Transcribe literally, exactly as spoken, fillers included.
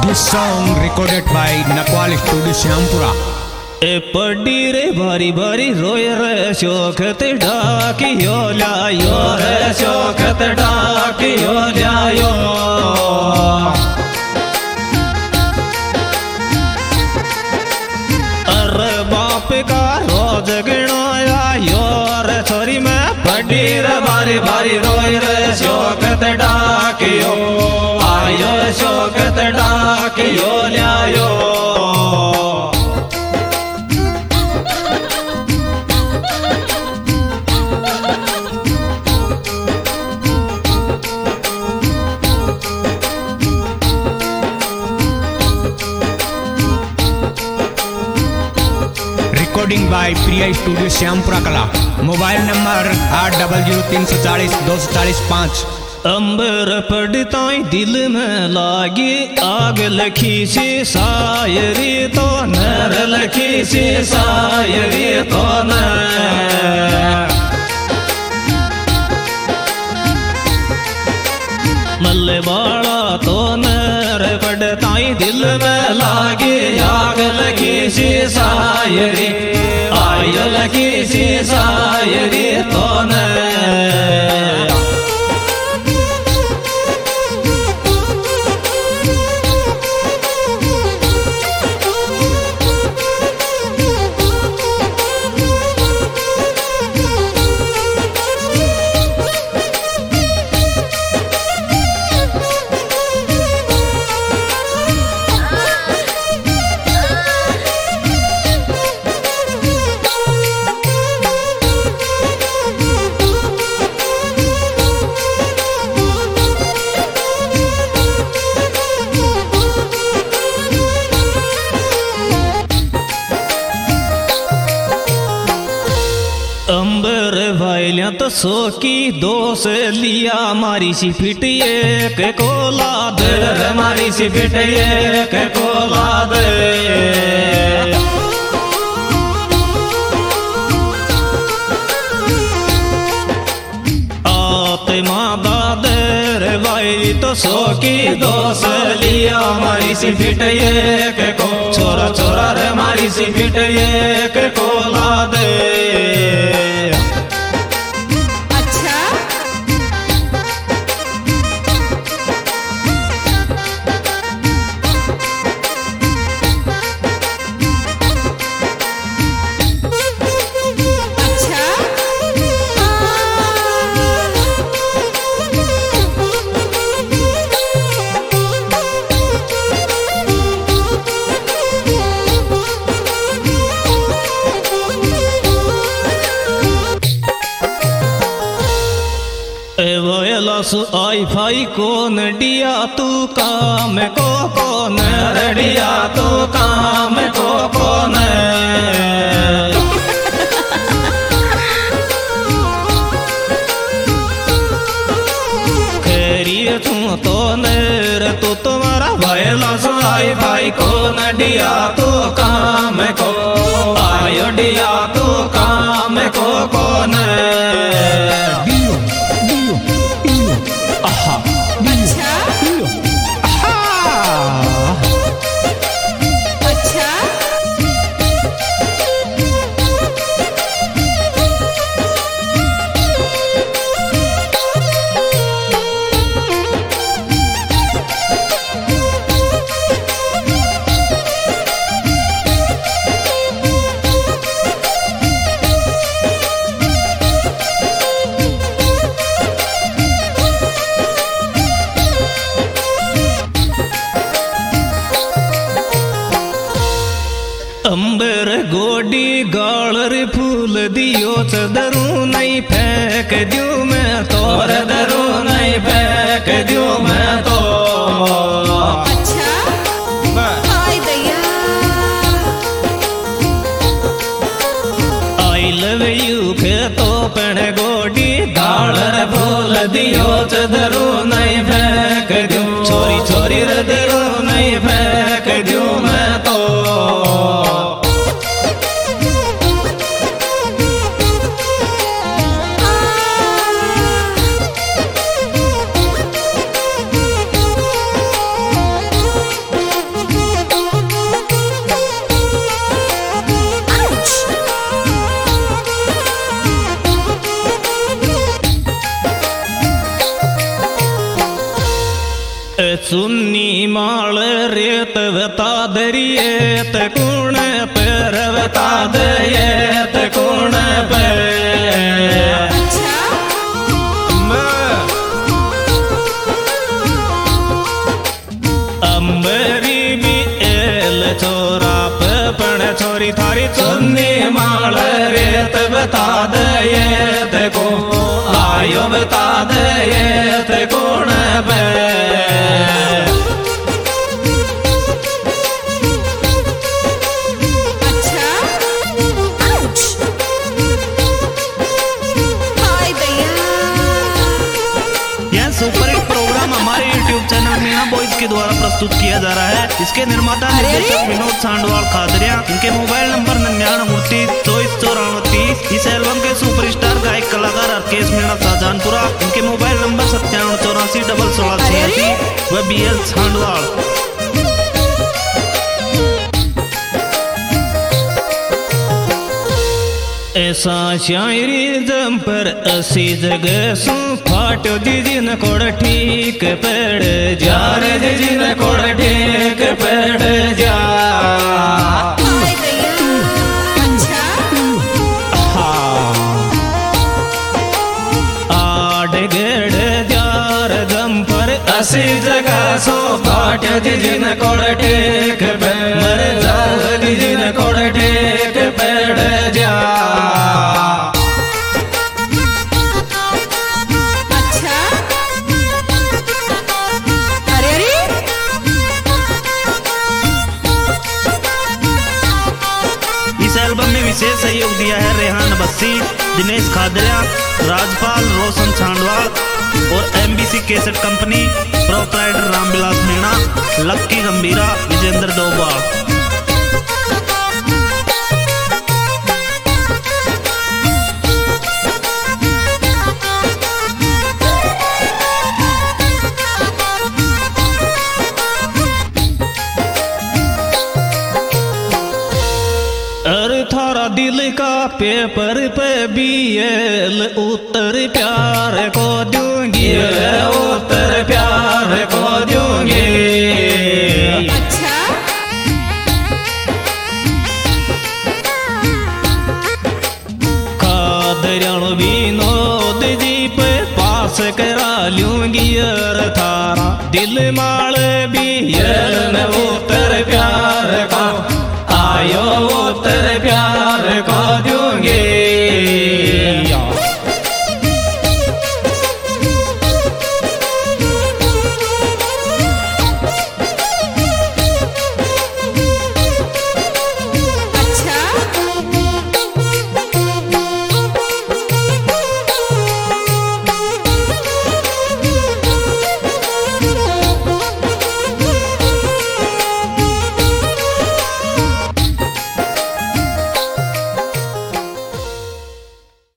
This song recorded by Nakwal Studio Syampura. ए पड़ी रे बारी बारी रोय रे शोकत डाकियो लायो रे शोकत डाकियो लायो अरे बाप का रोज गिनाया यो रे छोरी में पड़ी रे बारी बारी रोय रे शोकत डाकियो आयो शोकत डाकियो लायो Recording by Priya Studio Syampura Kala. Mobile number आठ डबल जीरो तीन सौ चालीस दो सौ चालीस पाँच। अंबर पड़ताई दिल में लागी आग लखी से सायरी तो नर लखी से सायरी तो न मल्ले बाड़ा तो नर पड़ताई दिल में लागी आग लखी से सायरी आय लखी से सायरी तो न अंबर भाईल्या तो सोकी दो से लिया मारी सी फिटिए के कोला दे मारी सी फिटिए के कोला दे आते मादा दे रे भाई तो सोकी दो से लिया मारी सी फिटिए के को छोरा छोरा रे मारी सी फिटिए के कोला दे सु आई फाई कौन डिया तू काम को कौन रडिया तू काम को कौन खैरियत तू तो नेर तू तुम्हारा भैला सु आई फाई कौन डिया तू काम को आयो डिया तू काम को कौन अंबर गोडी गालर फूल दियो चदरू नहीं फेंक दियो मैं तोर दरू नहीं फेंक दियो मैं तो अच्छा हाय दैया आई लव यू के तो पण गोडी गालर फूल दियो चदरू नहीं फेंक दियो छोरी छोरी दरू नहीं फेंक दियो मैं तो सुन्नी माल रेत बता दरिएत कौन पर बता दरिएत कौन पर अंबरी भी एल छोरा पण छोरी थारी सुन्नी माल रेत बता दरिएत को आयो बता दरिएत कौन पर सुपर हिट प्रोग्राम हमारे यूट्यूब चैनल मीना बॉयज के द्वारा प्रस्तुत किया जा रहा है। इसके निर्माता निर्देशक विनोद सांडवाल खादरिया। इनके मोबाइल नंबर निन्यानवे उनतीस चौबीस चौरानवे तीस। इस एल्बम के सुपरस्टार गायक कलाकार राकेश मीणा शाहजहानपुरा। इनके मोबाइल नंबर सत्तानवे चौरासी डबल सोलह छियासी व बी एल सांडवाल। ऐसा शायरी जम पर असी जगह सू फाटो जिन कोड़ ठीक पेड़ जा रे जिन कोड़ ठीक पेड़ जा आड़ गेड़ जार जम पर असी जगह सू फाटो जिन कोड़ ठीक पेड़ मर जा जिन कोड़ ठीक पेड़ जा एल्बम में विशेष सहयोग दिया है रेहान बस्सी, दिनेश खादरिया, राजपाल रोशन सांडवाल और MBC cassette company, proprietor Ramvilas Meena, Lucky Gambhira, Vijendra Dobhal. थारा दिल का पेपर पे बीएल उत्तर प्यार को दूंगी उत्तर प्यार को दूंगी। अच्छा खादरियाण विनोद जी पे पास करा लूंगी यार थारा दिल माल बीएल में उत्तर प्यार को आयो उत्तर प्यार को दूंगी।